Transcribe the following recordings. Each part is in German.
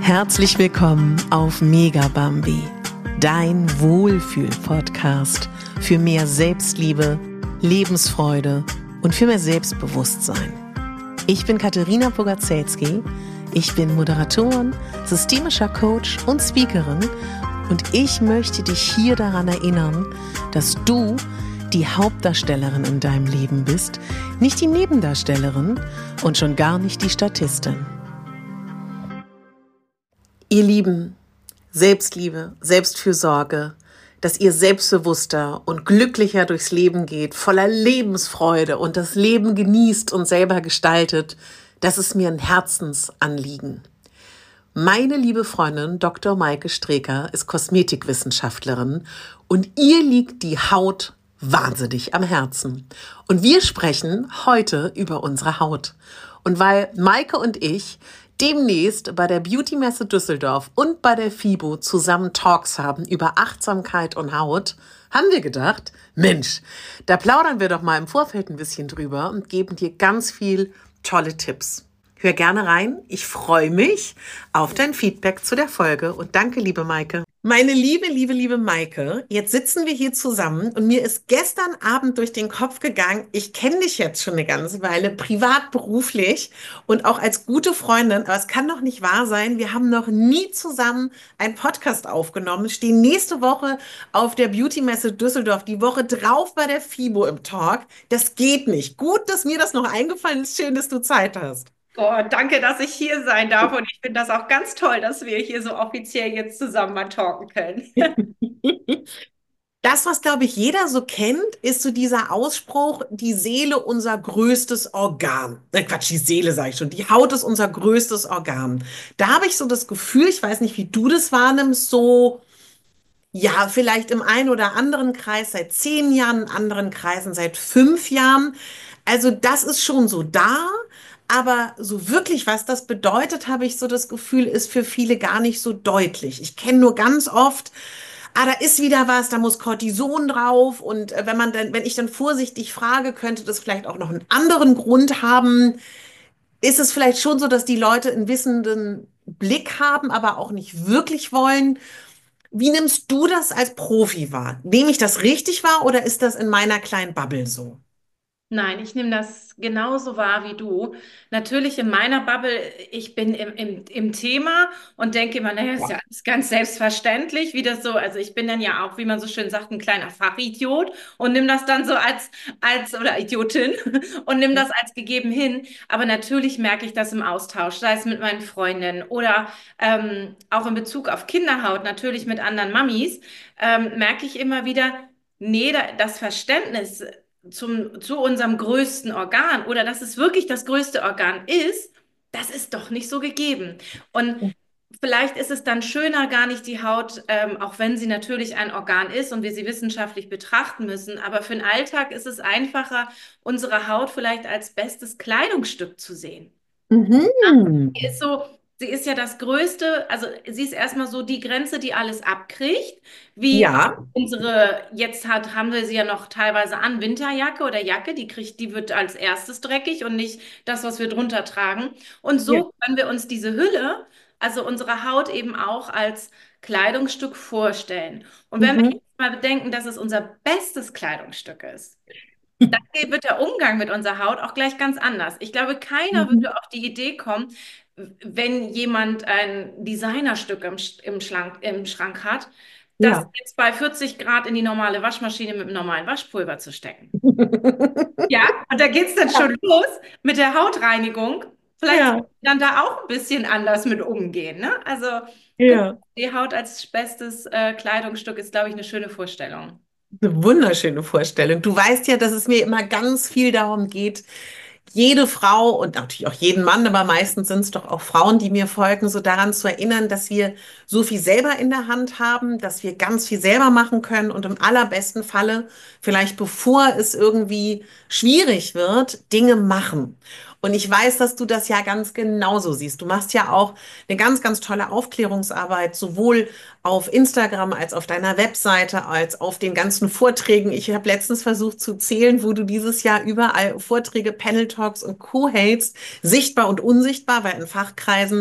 Herzlich willkommen auf Mega Bambi, dein Wohlfühl-Podcast für mehr Selbstliebe, Lebensfreude und für mehr Selbstbewusstsein. Ich bin Katharina Pogacelski, ich bin Moderatorin, systemischer Coach und Speakerin und ich möchte dich hier daran erinnern, dass du die Hauptdarstellerin in deinem Leben bist, nicht die Nebendarstellerin und schon gar nicht die Statistin. Ihr Lieben, Selbstliebe, Selbstfürsorge, dass ihr selbstbewusster und glücklicher durchs Leben geht, voller Lebensfreude und das Leben genießt und selber gestaltet, das ist mir ein Herzensanliegen. Meine liebe Freundin Dr. Maike Streker ist Kosmetikwissenschaftlerin und ihr liegt die Haut wahnsinnig am Herzen. Und wir sprechen heute über unsere Haut. Und weil Maike und ich demnächst bei der Beauty-Messe Düsseldorf und bei der FIBO zusammen Talks haben über Achtsamkeit und Haut, haben wir gedacht, Mensch, da plaudern wir doch mal im Vorfeld ein bisschen drüber und geben dir ganz viel tolle Tipps. Hör gerne rein. Ich freue mich auf dein Feedback zu der Folge und danke, liebe Maike. Meine liebe Maike, jetzt sitzen wir hier zusammen und mir ist gestern Abend durch den Kopf gegangen, ich kenne dich jetzt schon eine ganze Weile, privat, beruflich und auch als gute Freundin, aber es kann doch nicht wahr sein, wir haben noch nie zusammen einen Podcast aufgenommen, stehen nächste Woche auf der Beauty-Messe Düsseldorf, die Woche drauf bei der FIBO im Talk. Das geht nicht. Gut, dass mir das noch eingefallen ist. Schön, dass du Zeit hast. Oh, danke, dass ich hier sein darf und ich finde das auch ganz toll, dass wir hier so offiziell jetzt zusammen mal talken können. Das, was, glaube ich, jeder so kennt, ist so dieser Ausspruch, die Seele unser größtes Organ. Quatsch, die Seele sage ich schon. Die Haut ist unser größtes Organ. Da habe ich so das Gefühl, ich weiß nicht, wie du das wahrnimmst, so, ja, vielleicht im einen oder anderen Kreis seit 10 Jahren, in anderen Kreisen seit 5 Jahren. Also das ist schon so da. Aber so wirklich, was das bedeutet, habe ich so das Gefühl, ist für viele gar nicht so deutlich. Ich kenne nur ganz oft, da ist wieder was, da muss Cortison drauf. Und wenn ich dann vorsichtig frage, könnte das vielleicht auch noch einen anderen Grund haben. Ist es vielleicht schon so, dass die Leute einen wissenden Blick haben, aber auch nicht wirklich wollen? Wie nimmst du das als Profi wahr? Nehme ich das richtig wahr oder ist das in meiner kleinen Bubble so? Nein, ich nehme das genauso wahr wie du. Natürlich in meiner Bubble, ich bin im Thema und denke immer, naja, ist ja alles ganz selbstverständlich, wie das so, also ich bin dann ja auch, wie man so schön sagt, ein kleiner Fachidiot und nimm das dann so oder Idiotin und nimm das als gegeben hin. Aber natürlich merke ich das im Austausch, sei es mit meinen Freundinnen oder auch in Bezug auf Kinderhaut, natürlich mit anderen Mamis, merke ich immer wieder, nee, das Verständnis zu unserem größten Organ oder dass es wirklich das größte Organ ist, das ist doch nicht so gegeben. Und vielleicht ist es dann schöner, gar nicht die Haut, auch wenn sie natürlich ein Organ ist und wir sie wissenschaftlich betrachten müssen, aber für den Alltag ist es einfacher, unsere Haut vielleicht als bestes Kleidungsstück zu sehen. Mhm. Sie ist so, sie ist ja das Größte, also sie ist erstmal so die Grenze, die alles abkriegt, wie auch Ja. haben wir sie ja noch teilweise an, Winterjacke oder Jacke, die wird als erstes dreckig und nicht das, was wir drunter tragen. Und Ja. so können wir uns diese Hülle, also unsere Haut eben auch als Kleidungsstück vorstellen. Und wenn wir Mhm. jetzt mal bedenken, dass es unser bestes Kleidungsstück ist, dann wird der Umgang mit unserer Haut auch gleich ganz anders. Ich glaube, keiner Mhm. würde auf die Idee kommen, wenn jemand ein Designerstück im Schrank hat, das Ja. jetzt bei 40 Grad in die normale Waschmaschine mit einem normalen Waschpulver zu stecken. Ja, und da geht es dann schon los mit der Hautreinigung. Vielleicht Ja. sollten wir dann da auch ein bisschen anders mit umgehen, ne? Also genau, Ja. die Haut als bestes Kleidungsstück ist, glaube ich, eine schöne Vorstellung. Eine wunderschöne Vorstellung. Du weißt ja, dass es mir immer ganz viel darum geht, jede Frau und natürlich auch jeden Mann, aber meistens sind es doch auch Frauen, die mir folgen, so daran zu erinnern, dass wir so viel selber in der Hand haben, dass wir ganz viel selber machen können und im allerbesten Falle, vielleicht bevor es irgendwie schwierig wird, Dinge machen. Und ich weiß, dass du das ja ganz genauso siehst. Du machst ja auch eine ganz tolle Aufklärungsarbeit, sowohl auf Instagram als auf deiner Webseite, als auf den ganzen Vorträgen. Ich habe letztens versucht zu zählen, wo du dieses Jahr überall Vorträge, Panel Talks und Co. hältst, sichtbar und unsichtbar, weil in Fachkreisen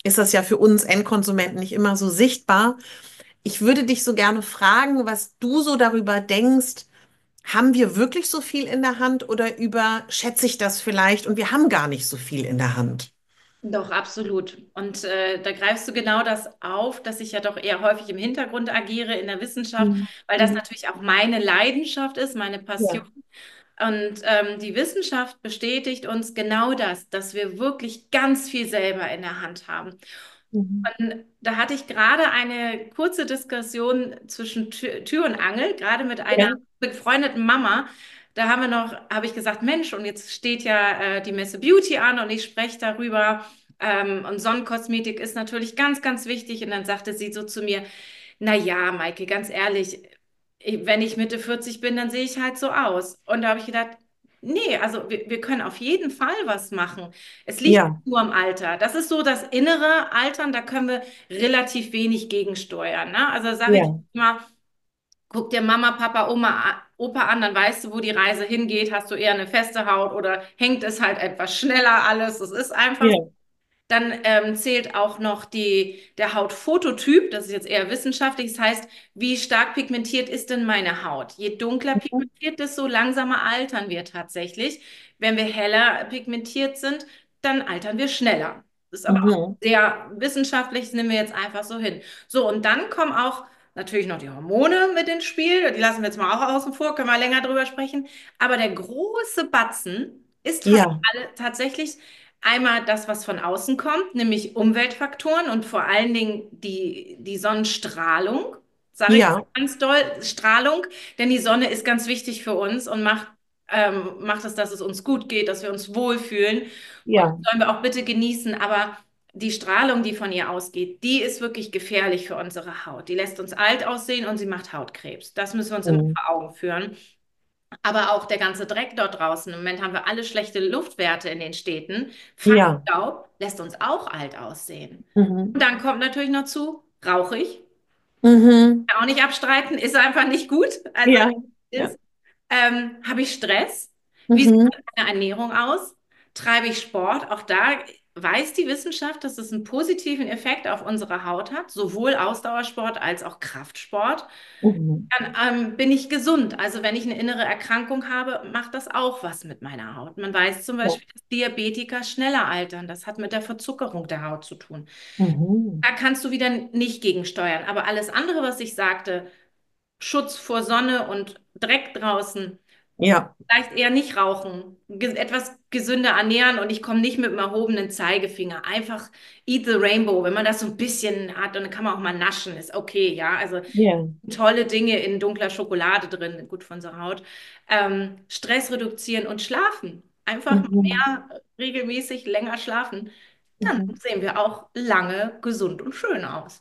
ist das ja für uns Endkonsumenten nicht immer so sichtbar. Ich würde dich so gerne fragen, was du so darüber denkst. Haben wir wirklich so viel in der Hand oder überschätze ich das vielleicht und wir haben gar nicht so viel in der Hand? Doch, absolut. Und da greifst du genau das auf, dass ich ja doch eher häufig im Hintergrund agiere in der Wissenschaft, Mhm. weil das Mhm. natürlich auch meine Leidenschaft ist, meine Passion. Ja. Und die Wissenschaft bestätigt uns genau das, dass wir wirklich ganz viel selber in der Hand haben. Mhm. Und da hatte ich gerade eine kurze Diskussion zwischen Tür und Angel, gerade mit einer Ja. befreundeten Mama. Da habe ich gesagt, Mensch, und jetzt steht ja die Messe Beauty an und ich spreche darüber. Und Sonnenkosmetik ist natürlich ganz, ganz wichtig. Und dann sagte sie so zu mir, na ja, Maike, ganz ehrlich, wenn ich Mitte 40 bin, dann sehe ich halt so aus. Und da habe ich gedacht, nee, also wir können auf jeden Fall was machen. Es liegt Ja. nur am Alter. Das ist so das innere Altern, da können wir relativ wenig gegensteuern. Ne? Also sage ich Ja. immer, guck dir Mama, Papa, Oma, Opa an, dann weißt du, wo die Reise hingeht. Hast du eher eine feste Haut oder hängt es halt etwas schneller alles? Das ist einfach. Ja. Dann zählt auch noch der Hautphototyp, das ist jetzt eher wissenschaftlich, das heißt, wie stark pigmentiert ist denn meine Haut? Je dunkler Mhm. pigmentiert, desto langsamer altern wir tatsächlich. Wenn wir heller pigmentiert sind, dann altern wir schneller. Das ist aber auch Mhm. sehr wissenschaftlich, das nehmen wir jetzt einfach so hin. So, und dann kommen auch natürlich noch die Hormone mit ins Spiel. Die lassen wir jetzt mal auch außen vor, können wir länger drüber sprechen. Aber der große Batzen ist fast Ja. alle tatsächlich einmal das, was von außen kommt, nämlich Umweltfaktoren und vor allen Dingen die Sonnenstrahlung, sage ich Ja. ganz doll, Strahlung, denn die Sonne ist ganz wichtig für uns und macht es, dass es uns gut geht, dass wir uns wohlfühlen. Und Ja. das sollen wir auch bitte genießen, aber die Strahlung, die von ihr ausgeht, die ist wirklich gefährlich für unsere Haut. Die lässt uns alt aussehen und sie macht Hautkrebs. Das müssen wir uns immer Mhm. vor Augen führen. Aber auch der ganze Dreck dort draußen. Im Moment haben wir alle schlechte Luftwerte in den Städten. Ja. Feinstaub lässt uns auch alt aussehen. Mhm. Und dann kommt natürlich noch zu, rauche ich. Mhm. Kann auch nicht abstreiten, ist einfach nicht gut. Also Ja. Ja. ist, habe ich Stress? Wie sieht Mhm. meine Ernährung aus? Treibe ich Sport? Auch da weiß die Wissenschaft, dass es einen positiven Effekt auf unsere Haut hat, sowohl Ausdauersport als auch Kraftsport. Mhm. Dann bin ich gesund. Also wenn ich eine innere Erkrankung habe, macht das auch was mit meiner Haut. Man weiß zum Ja. Beispiel, dass Diabetiker schneller altern. Das hat mit der Verzuckerung der Haut zu tun. Mhm. Da kannst du wieder nicht gegensteuern. Aber alles andere, was ich sagte, Schutz vor Sonne und Dreck draußen, Ja. vielleicht eher nicht rauchen, etwas gesünder ernähren und ich komme nicht mit dem erhobenen Zeigefinger. Einfach eat the rainbow. Wenn man das so ein bisschen hat, dann kann man auch mal naschen, ist okay, ja. Also Ja. tolle Dinge in dunkler Schokolade drin, gut für unsere Haut. Stress reduzieren und schlafen. Einfach mal Mhm. mehr regelmäßig länger schlafen. Dann Mhm. sehen wir auch lange gesund und schön aus.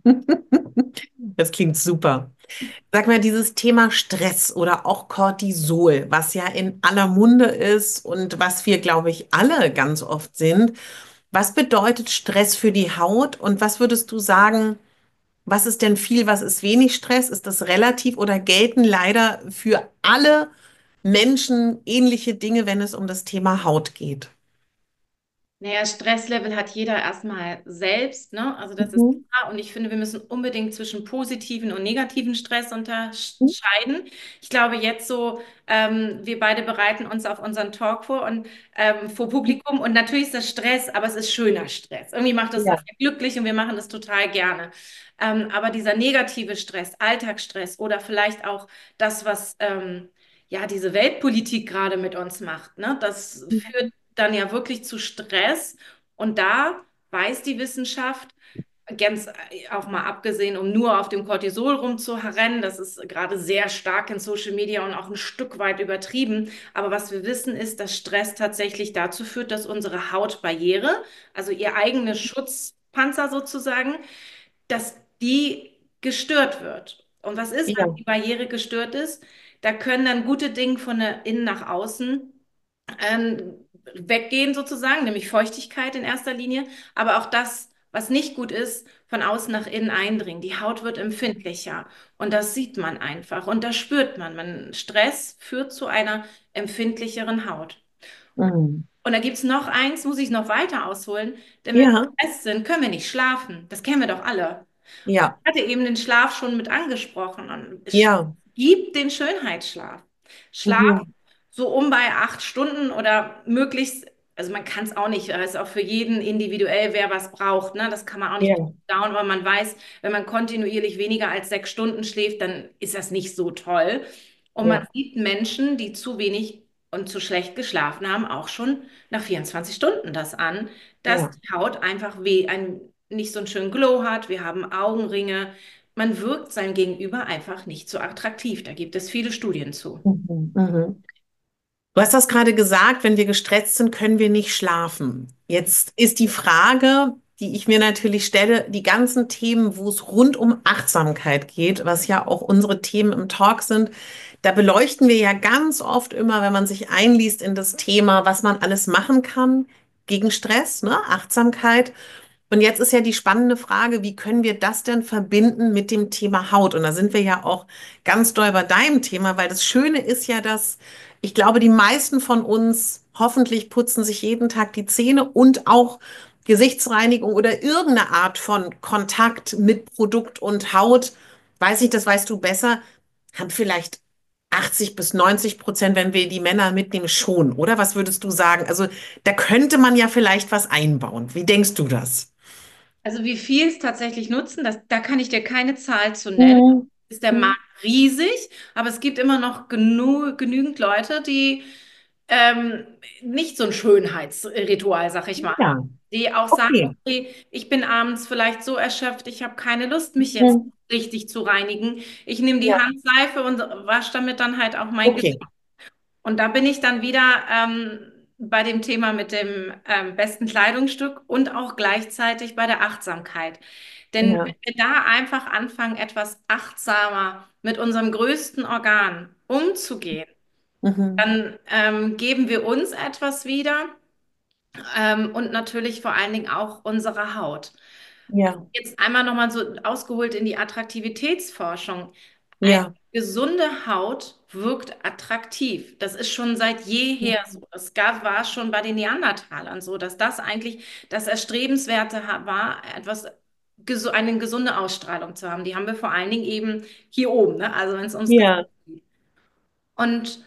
Das klingt super. Sag mal, dieses Thema Stress oder auch Cortisol, was ja in aller Munde ist und was wir, glaube ich, alle ganz oft sind. Was bedeutet Stress für die Haut und was würdest du sagen, was ist denn viel, was ist wenig Stress? Ist das relativ oder gelten leider für alle Menschen ähnliche Dinge, wenn es um das Thema Haut geht? Naja, Stresslevel hat jeder erstmal selbst, ne? Also das ist Mhm. klar. Und ich finde, wir müssen unbedingt zwischen positiven und negativen Stress unterscheiden. Ich glaube jetzt so, wir beide bereiten uns auf unseren Talk vor und vor Publikum. Und natürlich ist das Stress, aber es ist schöner Stress. Irgendwie macht das Ja. glücklich und wir machen das total gerne. Aber dieser negative Stress, Alltagsstress oder vielleicht auch das, was ja diese Weltpolitik gerade mit uns macht, ne? Das führt dann ja wirklich zu Stress. Und da weiß die Wissenschaft, ganz auch mal abgesehen, um nur auf dem Cortisol rumzurennen, das ist gerade sehr stark in Social Media und auch ein Stück weit übertrieben. Aber was wir wissen, ist, dass Stress tatsächlich dazu führt, dass unsere Hautbarriere, also ihr eigener Schutzpanzer sozusagen, dass die gestört wird. Und was ist, wenn Ja. die Barriere gestört ist? Da können dann gute Dinge von innen nach außen weggehen sozusagen, nämlich Feuchtigkeit in erster Linie, aber auch das, was nicht gut ist, von außen nach innen eindringen. Die Haut wird empfindlicher und das sieht man einfach und das spürt man. Stress führt zu einer empfindlicheren Haut. Mhm. Und da gibt es noch eins, muss ich noch weiter ausholen, denn wenn wir Ja, gestresst sind, können wir nicht schlafen. Das kennen wir doch alle. ja, Ich hatte eben den Schlaf schon mit angesprochen und es ja. gibt den Schönheitsschlaf. Schlaf Mhm. so um bei 8 Stunden oder möglichst, also man kann es auch nicht, es ist auch für jeden individuell, wer was braucht, ne? Das kann man auch nicht Ja, down, weil man weiß, wenn man kontinuierlich weniger als 6 Stunden schläft, dann ist das nicht so toll. Und man ja, sieht Menschen, die zu wenig und zu schlecht geschlafen haben, auch schon nach 24 Stunden das an, dass ja. die Haut einfach nicht so einen schönen Glow hat. Wir haben Augenringe. Man wirkt seinem Gegenüber einfach nicht so attraktiv. Da gibt es viele Studien zu. Mhm. Mhm. Du hast das gerade gesagt, wenn wir gestresst sind, können wir nicht schlafen. Jetzt ist die Frage, die ich mir natürlich stelle, die ganzen Themen, wo es rund um Achtsamkeit geht, was ja auch unsere Themen im Talk sind, da beleuchten wir ja ganz oft immer, wenn man sich einliest in das Thema, was man alles machen kann gegen Stress, ne? Achtsamkeit. Und jetzt ist ja die spannende Frage, wie können wir das denn verbinden mit dem Thema Haut? Und da sind wir ja auch ganz doll bei deinem Thema, weil das Schöne ist ja, dass ich glaube, die meisten von uns hoffentlich putzen sich jeden Tag die Zähne und auch Gesichtsreinigung oder irgendeine Art von Kontakt mit Produkt und Haut. Weiß ich, das weißt du besser, haben vielleicht 80 bis 90%, wenn wir die Männer mitnehmen, schon, oder? Was würdest du sagen? Also da könnte man ja vielleicht was einbauen. Wie denkst du das? Also wie viel es tatsächlich nutzen, da kann ich dir keine Zahl zu nennen. Mhm. Ist der Markt riesig, aber es gibt immer noch genügend Leute, die ähm, nicht so ein Schönheitsritual, sag ich mal, haben. Ja, Die auch sagen, okay. okay, ich bin abends vielleicht so erschöpft, ich habe keine Lust, mich jetzt Mhm. richtig zu reinigen. Ich nehme die Ja, Handseife und wasche damit dann halt auch mein Gesicht. okay. Und da bin ich dann wieder bei dem Thema mit dem besten Kleidungsstück und auch gleichzeitig bei der Achtsamkeit. Denn wenn Ja. wir da einfach anfangen, etwas achtsamer mit unserem größten Organ umzugehen, Mhm. dann geben wir uns etwas wieder und natürlich vor allen Dingen auch unsere Haut. Ja, Jetzt einmal nochmal so ausgeholt in die Attraktivitätsforschung. Eine ja, gesunde Haut wirkt attraktiv. Das ist schon seit jeher so. War schon bei den Neandertalern so, dass das eigentlich das Erstrebenswerte war, eine gesunde Ausstrahlung zu haben. Die haben wir vor allen Dingen eben hier oben, ne? Also wenn es ums Gesicht ja. geht. Und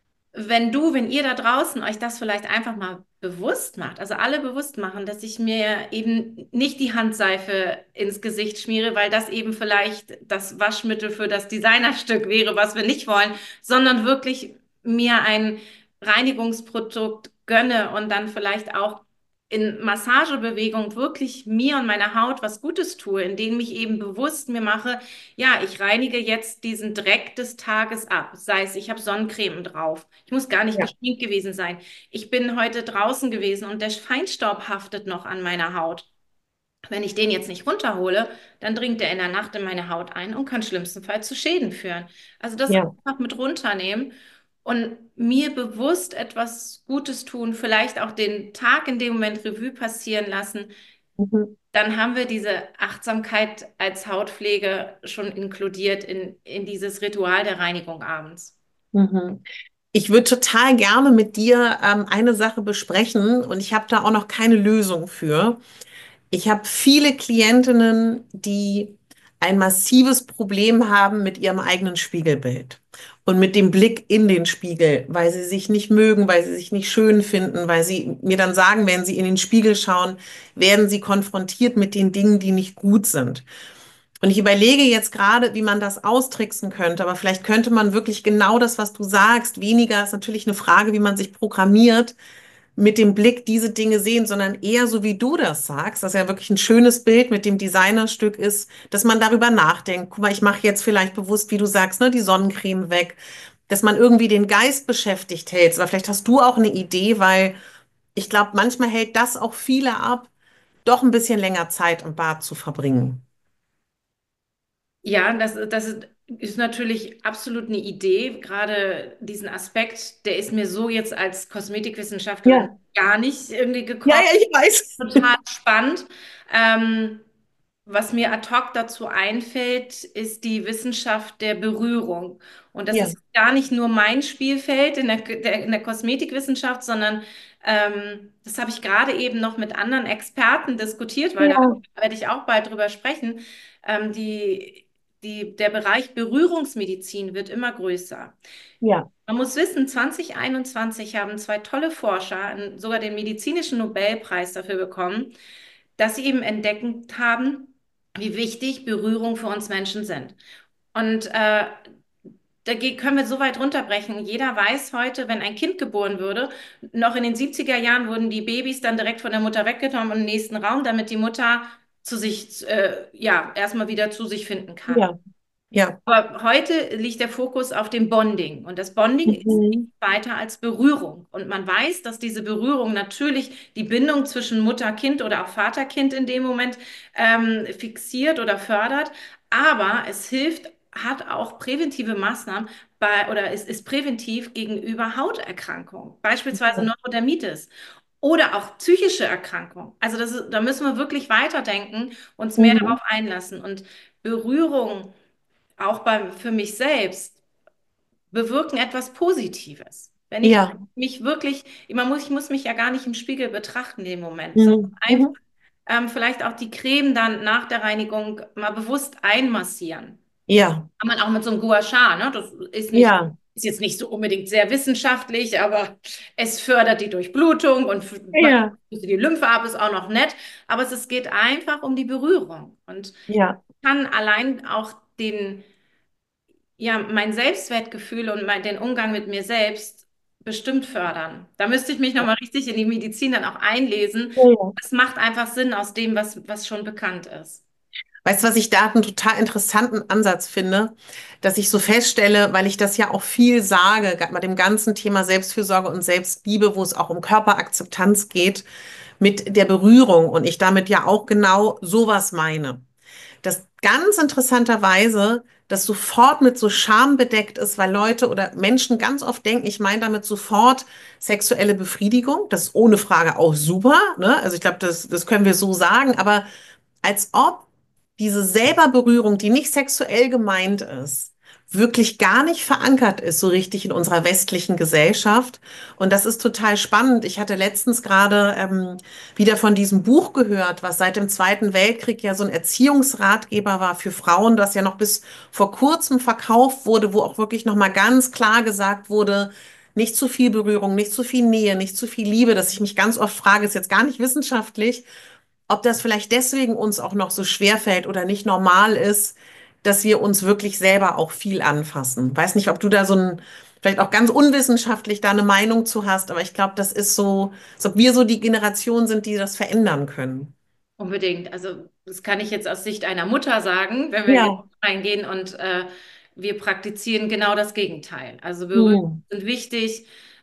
wenn ihr da draußen euch das vielleicht einfach mal bewusst macht, also alle bewusst machen, dass ich mir eben nicht die Handseife ins Gesicht schmiere, weil das eben vielleicht das Waschmittel für das Designerstück wäre, was wir nicht wollen, sondern wirklich mir ein Reinigungsprodukt gönne und dann vielleicht auch in Massagebewegung wirklich mir und meiner Haut was Gutes tue, indem ich eben bewusst mir mache, ja, ich reinige jetzt diesen Dreck des Tages ab. Sei es, ich habe Sonnencreme drauf. Ich muss gar nicht Ja. geschminkt gewesen sein. Ich bin heute draußen gewesen und der Feinstaub haftet noch an meiner Haut. Wenn ich den jetzt nicht runterhole, dann dringt er in der Nacht in meine Haut ein und kann schlimmstenfalls zu Schäden führen. Also das Ja. einfach mit runternehmen und mir bewusst etwas Gutes tun, vielleicht auch den Tag in dem Moment Revue passieren lassen, Mhm. dann haben wir diese Achtsamkeit als Hautpflege schon inkludiert in dieses Ritual der Reinigung abends. Mhm. Ich würde total gerne mit dir eine Sache besprechen und ich habe da auch noch keine Lösung für. Ich habe viele Klientinnen, die ein massives Problem haben mit ihrem eigenen Spiegelbild und mit dem Blick in den Spiegel, weil sie sich nicht mögen, weil sie sich nicht schön finden, weil sie mir dann sagen, wenn sie in den Spiegel schauen, werden sie konfrontiert mit den Dingen, die nicht gut sind. Und ich überlege jetzt gerade, wie man das austricksen könnte, aber vielleicht könnte man wirklich genau das, was du sagst, weniger ist natürlich eine Frage, wie man sich programmiert, mit dem Blick diese Dinge sehen, sondern eher so, wie du das sagst, dass ja wirklich ein schönes Bild mit dem Designerstück ist, dass man darüber nachdenkt. Guck mal, ich mache jetzt vielleicht bewusst, wie du sagst, ne, die Sonnencreme weg, dass man irgendwie den Geist beschäftigt hält. Aber vielleicht hast du auch eine Idee, weil ich glaube, manchmal hält das auch viele ab, doch ein bisschen länger Zeit im Bad zu verbringen. Ja, ist natürlich absolut eine Idee. Gerade diesen Aspekt, der ist mir so jetzt als Kosmetikwissenschaftlerin Ja, gar nicht irgendwie ja, gekommen. ja, ich weiß. Total spannend. Ähm, was mir ad hoc dazu einfällt, ist die Wissenschaft der Berührung. Und das Ja, ist gar nicht nur mein Spielfeld in der Kosmetikwissenschaft, sondern das habe ich gerade eben noch mit anderen Experten diskutiert, weil da ja, werde ich auch bald drüber sprechen. Der Bereich Berührungsmedizin wird immer größer. ja, Man muss wissen, 2021 haben zwei tolle Forscher sogar den medizinischen Nobelpreis dafür bekommen, dass sie eben entdeckt haben, wie wichtig Berührung für uns Menschen sind. Und können wir so weit runterbrechen. Jeder weiß heute, wenn ein Kind geboren würde, noch in den 70er Jahren wurden die Babys dann direkt von der Mutter weggenommen in den nächsten Raum, damit die Mutter ja, erstmal wieder zu sich finden kann. ja, ja. Aber heute liegt der Fokus auf dem Bonding. Und das Bonding ist nicht Mhm. weiter als Berührung. Und man weiß, dass diese Berührung natürlich die Bindung zwischen Mutter-Kind oder auch Vater-Kind in dem Moment fixiert oder fördert. Aber es hilft, hat auch präventive Maßnahmen oder es ist präventiv gegenüber Hauterkrankungen, beispielsweise Neurodermitis. Oder auch psychische Erkrankungen. Also da müssen wir wirklich weiterdenken, uns mehr Mhm. darauf einlassen. Und Berührung auch für mich selbst, bewirken etwas Positives. Wenn ich Ja. mich wirklich, ich muss mich ja gar nicht im Spiegel betrachten in dem Moment, sondern Mhm. einfach Mhm. vielleicht auch die Creme dann nach der Reinigung mal bewusst einmassieren. Ja, Kann man auch mit so einem Gua Sha, ne? Das ja, ist jetzt nicht so unbedingt sehr wissenschaftlich, aber es fördert die Durchblutung und man ja, die Lymphe ab, ist auch noch nett. Aber es geht einfach um die Berührung und ja, kann allein auch mein Selbstwertgefühl und den Umgang mit mir selbst bestimmt fördern. Da müsste ich mich nochmal richtig in die Medizin dann auch einlesen. ja. Es macht einfach Sinn aus dem, was schon bekannt ist. Weißt du, was ich da einen total interessanten Ansatz finde, dass ich so feststelle, weil ich das ja auch viel sage, bei dem ganzen Thema Selbstfürsorge und Selbstliebe, wo es auch um Körperakzeptanz geht, mit der Berührung und ich damit ja auch genau sowas meine. Dass ganz interessanterweise das sofort mit so Scham bedeckt ist, weil Leute oder Menschen ganz oft denken, ich meine damit sofort sexuelle Befriedigung. Das ist ohne Frage auch super, ne? Also ich glaube, das können wir so sagen, aber als ob diese selber Berührung, die nicht sexuell gemeint ist, wirklich gar nicht verankert ist, so richtig in unserer westlichen Gesellschaft. Und das ist total spannend. Ich hatte letztens gerade wieder von diesem Buch gehört, was seit dem Zweiten Weltkrieg ja so ein Erziehungsratgeber war für Frauen, das ja noch bis vor kurzem verkauft wurde, wo auch wirklich nochmal ganz klar gesagt wurde, nicht zu viel Berührung, nicht zu viel Nähe, nicht zu viel Liebe, dass ich mich ganz oft frage, ist jetzt gar nicht wissenschaftlich, ob das vielleicht deswegen uns auch noch so schwer fällt oder nicht normal ist, dass wir uns wirklich selber auch viel anfassen. Weiß nicht, ob du da so ein, vielleicht auch ganz unwissenschaftlich da eine Meinung zu hast, aber ich glaube, das ist so, als ob wir so die Generation sind, die das verändern können. Unbedingt. Also das kann ich jetzt aus Sicht einer Mutter sagen, wenn wir jetzt Ja. reingehen und wir praktizieren genau das Gegenteil. Also Berührungen Hm. sind wichtig.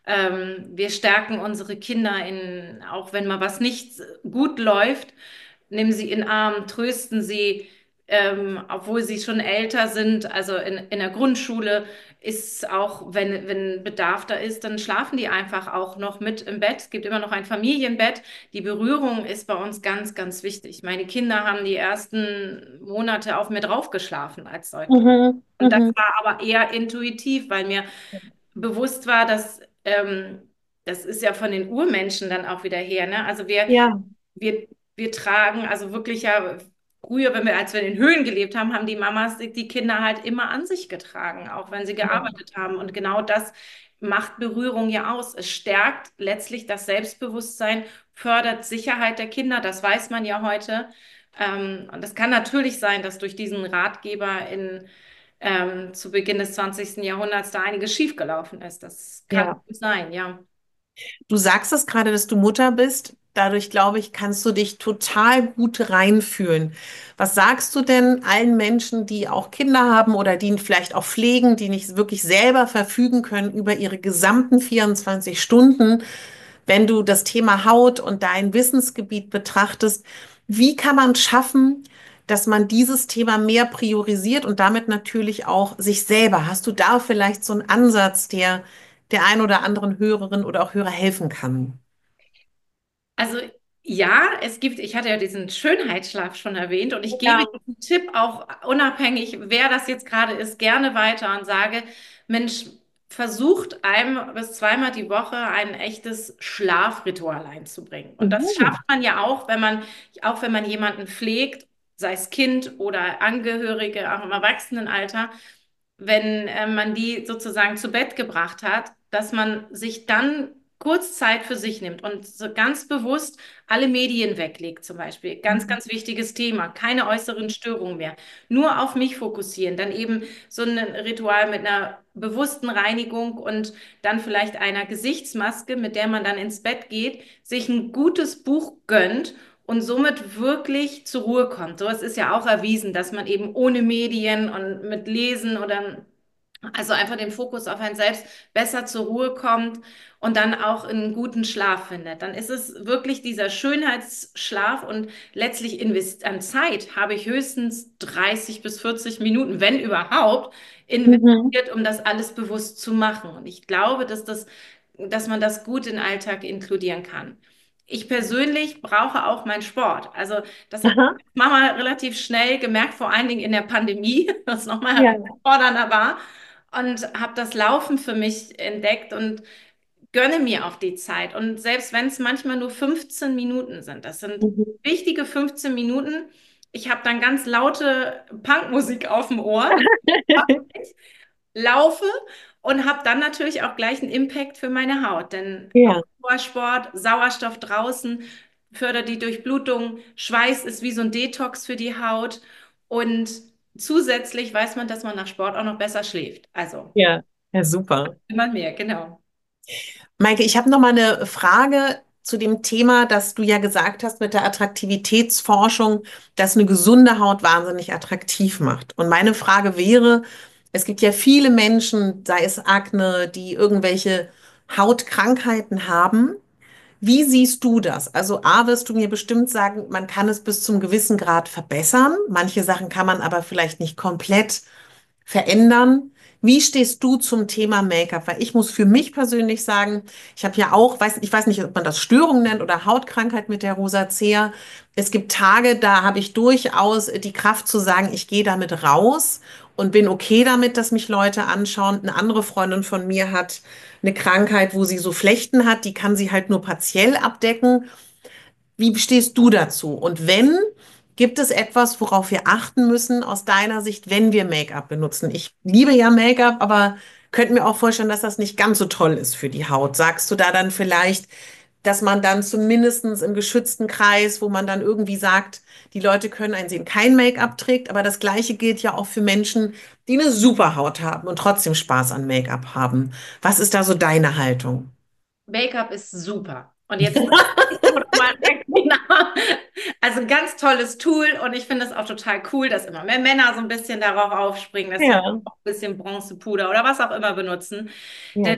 Wir stärken unsere Kinder auch wenn mal was nicht gut läuft, nehmen sie in den Arm, trösten sie, obwohl sie schon älter sind. Also in der Grundschule ist auch, wenn Bedarf da ist, dann schlafen die einfach auch noch mit im Bett. Es gibt immer noch ein Familienbett. Die Berührung ist bei uns ganz, ganz wichtig. Meine Kinder haben die ersten Monate auf mir drauf geschlafen als Säugling. Mhm. Und das Mhm. war aber eher intuitiv, weil mir bewusst war, dass das ist ja von den Urmenschen dann auch wieder her, ne? Also Ja, wir, wir tragen, also wirklich ja, früher, als wir in den Höhlen gelebt haben, haben die Mamas die Kinder halt immer an sich getragen, auch wenn sie ja, gearbeitet haben. Und genau das macht Berührung ja aus. Es stärkt letztlich das Selbstbewusstsein, fördert Sicherheit der Kinder, das weiß man ja heute. Und es kann natürlich sein, dass durch diesen Ratgeber zu Beginn des 20. Jahrhunderts da einiges schiefgelaufen ist. Das kann ja. sein, ja. Du sagst es gerade, dass du Mutter bist. Dadurch, glaube ich, kannst du dich total gut reinfühlen. Was sagst du denn allen Menschen, die auch Kinder haben oder die vielleicht auch pflegen, die nicht wirklich selber verfügen können über ihre gesamten 24 Stunden, wenn du das Thema Haut und dein Wissensgebiet betrachtest? Wie kann man schaffen, dass man dieses Thema mehr priorisiert und damit natürlich auch sich selber? Hast du da vielleicht so einen Ansatz, der ein oder anderen Hörerin oder auch Hörer helfen kann? Also Ja, es gibt, ich hatte ja diesen Schönheitsschlaf schon erwähnt und ich gebe Ja. diesen Tipp auch unabhängig, wer das jetzt gerade ist, gerne weiter und sage, Mensch, versucht ein bis zweimal die Woche ein echtes Schlafritual einzubringen. Und das Mhm. schafft man ja auch wenn man jemanden pflegt, sei es Kind oder Angehörige, auch im Erwachsenenalter, wenn man die sozusagen zu Bett gebracht hat, dass man sich dann kurz Zeit für sich nimmt und so ganz bewusst alle Medien weglegt, zum Beispiel. Ganz, Mhm. ganz wichtiges Thema. Keine äußeren Störungen mehr. Nur auf mich fokussieren. Dann eben so ein Ritual mit einer bewussten Reinigung und dann vielleicht einer Gesichtsmaske, mit der man dann ins Bett geht, sich ein gutes Buch gönnt und somit wirklich zur Ruhe kommt. So, es ist ja auch erwiesen, dass man eben ohne Medien und mit Lesen oder also einfach den Fokus auf ein Selbst besser zur Ruhe kommt und dann auch einen guten Schlaf findet. Dann ist es wirklich dieser Schönheitsschlaf und letztlich invest an Zeit habe ich höchstens 30 bis 40 Minuten, wenn überhaupt, Mhm. investiert, um das alles bewusst zu machen. Und ich glaube, dass man das gut in den Alltag inkludieren kann. Ich persönlich brauche auch meinen Sport. Also das hat Aha. Mama relativ schnell gemerkt, vor allen Dingen in der Pandemie, was nochmal Ja. herausfordernder war und habe das Laufen für mich entdeckt und gönne mir auch die Zeit. Und selbst wenn es manchmal nur 15 Minuten sind, das sind Mhm. wichtige 15 Minuten. Ich habe dann ganz laute Punkmusik auf dem Ohr, laufe und habe dann natürlich auch gleich einen Impact für meine Haut. Denn Ja. Ausdauersport, Sauerstoff draußen fördert die Durchblutung. Schweiß ist wie so ein Detox für die Haut. Und zusätzlich weiß man, dass man nach Sport auch noch besser schläft. Also, Ja. Ja, super. immer mehr, genau. Maike, ich habe noch mal eine Frage zu dem Thema, dass du ja gesagt hast mit der Attraktivitätsforschung, dass eine gesunde Haut wahnsinnig attraktiv macht. Und meine Frage wäre, es gibt ja viele Menschen, sei es Akne, die irgendwelche Hautkrankheiten haben. Wie siehst du das? Also A, wirst du mir bestimmt sagen, man kann es bis zum gewissen Grad verbessern. Manche Sachen kann man aber vielleicht nicht komplett verändern. Wie stehst du zum Thema Make-up? Weil ich muss für mich persönlich sagen, ich habe ja auch, ich weiß nicht, ob man das Störung nennt oder Hautkrankheit mit der Rosacea. Es gibt Tage, da habe ich durchaus die Kraft zu sagen, ich gehe damit raus und bin okay damit, dass mich Leute anschauen. Eine andere Freundin von mir hat eine Krankheit, wo sie so Flechten hat, die kann sie halt nur partiell abdecken. Wie stehst du dazu? Und wenn, gibt es etwas, worauf wir achten müssen aus deiner Sicht, wenn wir Make-up benutzen? Ich liebe ja Make-up, aber könnte mir auch vorstellen, dass das nicht ganz so toll ist für die Haut. Sagst du da dann vielleicht, dass man dann zumindest im geschützten Kreis, wo man dann irgendwie sagt, die Leute können einsehen, kein Make-up trägt, aber das Gleiche gilt ja auch für Menschen, die eine super Haut haben und trotzdem Spaß an Make-up haben. Was ist da so deine Haltung? Make-up ist super. Und jetzt mal genau. Also ein ganz tolles Tool und ich finde es auch total cool, dass immer mehr Männer so ein bisschen darauf aufspringen, dass sie Ja, auch ein bisschen Bronzepuder oder was auch immer benutzen. Denn ja.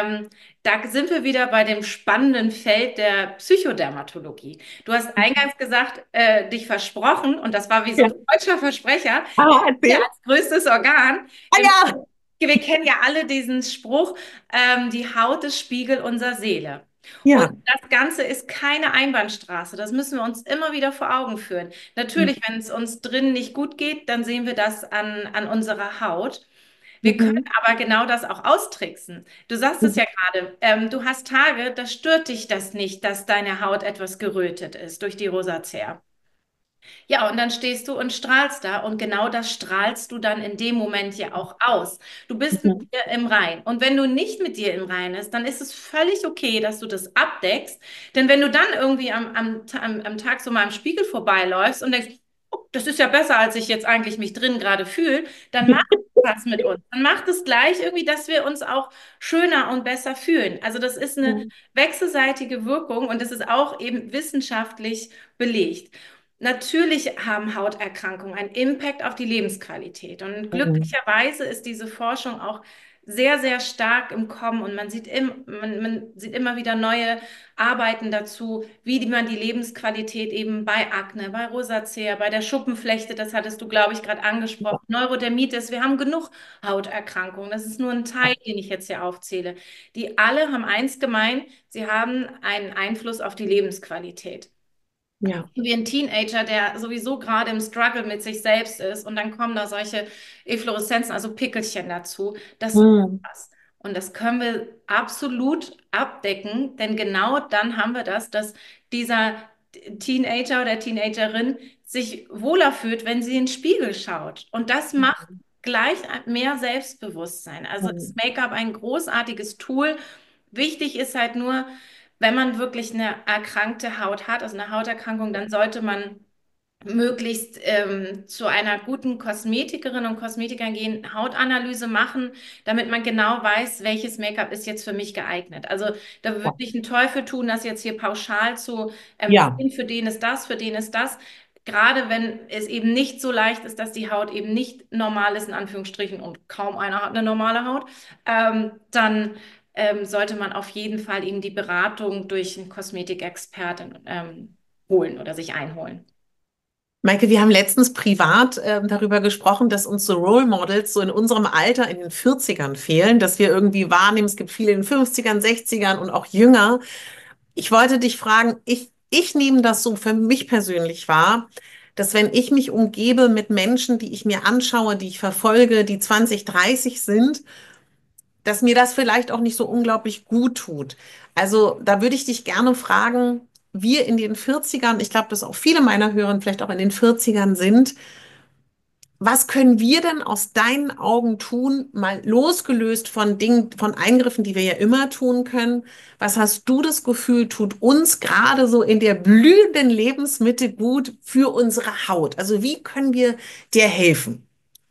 da sind wir wieder bei dem spannenden Feld der Psychodermatologie. Du hast eingangs gesagt, dich versprochen und das war wie so Ja. ein deutscher Versprecher. Ah, Ja, erzähl. als größtes Organ Ah im ja, wir kennen ja alle diesen Spruch, die Haut ist Spiegel unserer Seele. Und ja. das Ganze ist keine Einbahnstraße. Das müssen wir uns immer wieder vor Augen führen. Natürlich, wenn es uns drin nicht gut geht, dann sehen wir das an unserer Haut. Wir können Mhm. aber genau das auch austricksen. Du sagst es ja gerade, du hast Tage, da stört dich das nicht, dass deine Haut etwas gerötet ist durch die Rosacea. Ja, und dann stehst du und strahlst da und genau das strahlst du dann in dem Moment ja auch aus. Du bist mit Mhm. dir im Rein. Und wenn du nicht mit dir im Rein bist, dann ist es völlig okay, dass du das abdeckst. Denn wenn du dann irgendwie am Tag so mal am Spiegel vorbeiläufst und denkst, oh, das ist ja besser, als ich jetzt eigentlich mich drin gerade fühle, dann macht was mit uns. Dann macht es gleich irgendwie, dass wir uns auch schöner und besser fühlen. Also das ist eine Mhm. wechselseitige Wirkung und das ist auch eben wissenschaftlich belegt. Natürlich haben Hauterkrankungen einen Impact auf die Lebensqualität. Und Mhm. glücklicherweise ist diese Forschung auch sehr, sehr stark im Kommen und man sieht immer wieder neue Arbeiten dazu, man die Lebensqualität eben bei Akne, bei Rosacea, bei der Schuppenflechte, das hattest du, glaube ich, gerade angesprochen, Neurodermitis, wir haben genug Hauterkrankungen. Das ist nur ein Teil, den ich jetzt hier aufzähle. Die alle haben eins gemein, sie haben einen Einfluss auf die Lebensqualität. Ja. Wie ein Teenager, der sowieso gerade im Struggle mit sich selbst ist und dann kommen da solche Effloreszenzen, also Pickelchen dazu. Das ist Hm. was. Und das können wir absolut abdecken, denn genau dann haben wir das, dass dieser Teenager oder Teenagerin sich wohler fühlt, wenn sie in den Spiegel schaut. Und das macht gleich mehr Selbstbewusstsein. Also ist Hm. Make-up ein großartiges Tool. Wichtig ist halt nur, wenn man wirklich eine erkrankte Haut hat, also eine Hauterkrankung, dann sollte man möglichst zu einer guten Kosmetikerin und Kosmetiker gehen, Hautanalyse machen, damit man genau weiß, welches Make-up ist jetzt für mich geeignet. Also da würde Ja. ich einen Teufel tun, das jetzt hier pauschal zu Ja. empfehlen, für den ist das, für den ist das. Gerade wenn es eben nicht so leicht ist, dass die Haut eben nicht normal ist, in Anführungsstrichen, und kaum einer hat eine normale Haut, dann sollte man auf jeden Fall eben die Beratung durch einen Kosmetikexperten holen oder sich einholen. Maike, wir haben letztens privat darüber gesprochen, dass uns so Role Models so in unserem Alter in den 40ern fehlen, dass wir irgendwie wahrnehmen, es gibt viele in den 50ern, 60ern und auch jünger. Ich wollte dich fragen, ich nehme das so für mich persönlich wahr, dass wenn ich mich umgebe mit Menschen, die ich mir anschaue, die ich verfolge, die 20, 30 sind, dass mir das vielleicht auch nicht so unglaublich gut tut. Also da würde ich dich gerne fragen, wir in den 40ern, ich glaube, dass auch viele meiner Hörer vielleicht auch in den 40ern sind, was können wir denn aus deinen Augen tun, mal losgelöst von Dingen, von Eingriffen, die wir ja immer tun können? Was hast du das Gefühl, tut uns gerade so in der blühenden Lebensmitte gut für unsere Haut? Also wie können wir dir helfen?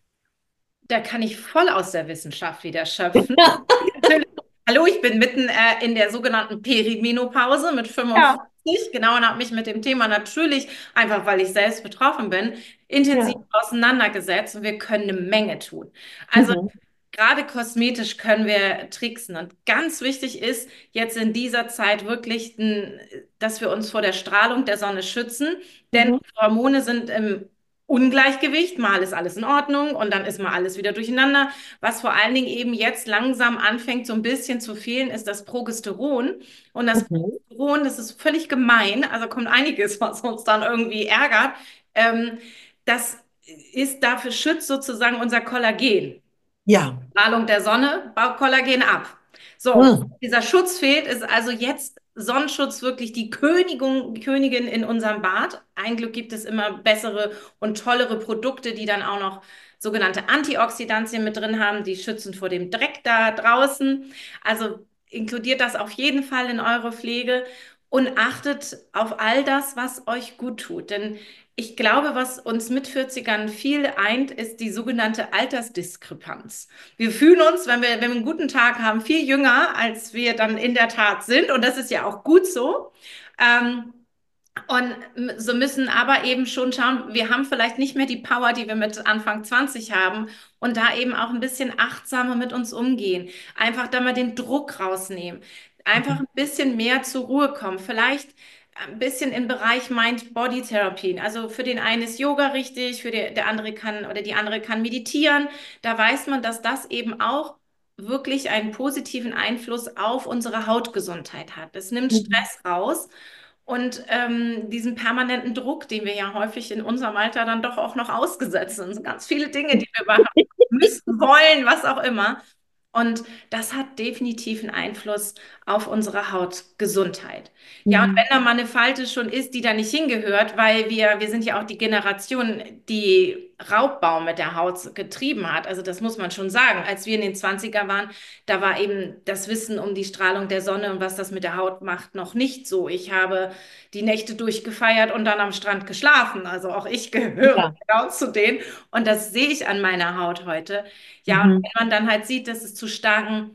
Da kann ich voll aus der Wissenschaft wieder schöpfen. Natürlich. Hallo, ich bin mitten in der sogenannten Perimenopause mit Ja, 55, genau, und habe mich mit dem Thema natürlich, einfach weil ich selbst betroffen bin, intensiv ja. auseinandergesetzt und wir können eine Menge tun. Also Mhm. gerade kosmetisch können wir tricksen. Und ganz wichtig ist jetzt in dieser Zeit wirklich, dass wir uns vor der Strahlung der Sonne schützen. Denn Mhm. Hormone sind im Ungleichgewicht. Mal ist alles in Ordnung und dann ist mal alles wieder durcheinander. Was vor allen Dingen eben jetzt langsam anfängt, so ein bisschen zu fehlen, ist das Progesteron. Und das Mhm. Progesteron, das ist völlig gemein. Also kommt einiges, was uns dann irgendwie ärgert. Ähm, das ist dafür schützt sozusagen unser Kollagen. Ja. Strahlung der Sonne baut Kollagen ab. So, Mhm. dieser Schutz fehlt, ist also jetzt Sonnenschutz wirklich die Königin in unserem Bad. Ein Glück gibt es immer bessere und tollere Produkte, die dann auch noch sogenannte Antioxidantien mit drin haben, die schützen vor dem Dreck da draußen. Also inkludiert das auf jeden Fall in eure Pflege und achtet auf all das, was euch gut tut. Denn ich glaube, was uns mit 40ern viel eint, ist die sogenannte Altersdiskrepanz. Wir fühlen uns, wenn wir einen guten Tag haben, viel jünger, als wir dann in der Tat sind. Und das ist ja auch gut so. Ähm, und so müssen aber eben schon schauen, wir haben vielleicht nicht mehr die Power, die wir mit Anfang 20 haben und da eben auch ein bisschen achtsamer mit uns umgehen. Einfach da mal den Druck rausnehmen. Einfach ein bisschen mehr zur Ruhe kommen. Vielleicht ein bisschen im Bereich Mind-Body-Therapien. Also für den einen ist Yoga richtig, der andere kann oder die andere kann meditieren. Da weiß man, dass das eben auch wirklich einen positiven Einfluss auf unsere Hautgesundheit hat. Es nimmt Mhm. Stress raus. Und diesen permanenten Druck, den wir ja häufig in unserem Alter dann doch auch noch ausgesetzt sind. So ganz viele Dinge, die wir machen müssen, wollen, was auch immer. Und das hat definitiv einen Einfluss auf unsere Hautgesundheit. Ja, und wenn Mhm. da mal eine Falte schon ist, die da nicht hingehört, weil wir sind ja auch die Generation, die Raubbau mit der Haut getrieben hat. Also das muss man schon sagen. Als wir in den 20er waren, da war eben das Wissen um die Strahlung der Sonne und was das mit der Haut macht, noch nicht so. Ich habe die Nächte durchgefeiert und dann am Strand geschlafen. Also auch ich gehöre Ja. genau zu denen. Und das sehe ich an meiner Haut heute. Ja, und Mhm. wenn man dann halt sieht, dass es zu starken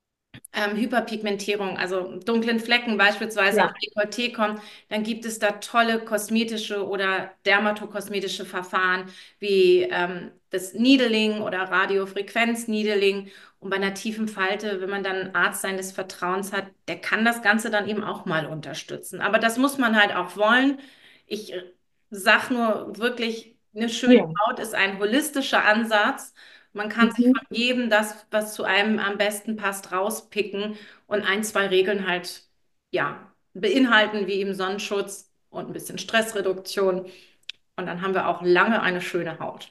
Hyperpigmentierung, also dunklen Flecken beispielsweise am Ja. Dekolleté kommt, dann gibt es da tolle kosmetische oder dermatokosmetische Verfahren wie das Needling oder Radiofrequenz-Needling. Und bei einer tiefen Falte, wenn man dann einen Arzt seines Vertrauens hat, der kann das Ganze dann eben auch mal unterstützen. Aber das muss man halt auch wollen. Ich sag nur wirklich, eine schöne Ja. Haut ist ein holistischer Ansatz. Man kann sich Mhm. von jedem das, was zu einem am besten passt, rauspicken und ein, zwei Regeln halt, ja, beinhalten, wie eben Sonnenschutz und ein bisschen Stressreduktion. Und dann haben wir auch lange eine schöne Haut.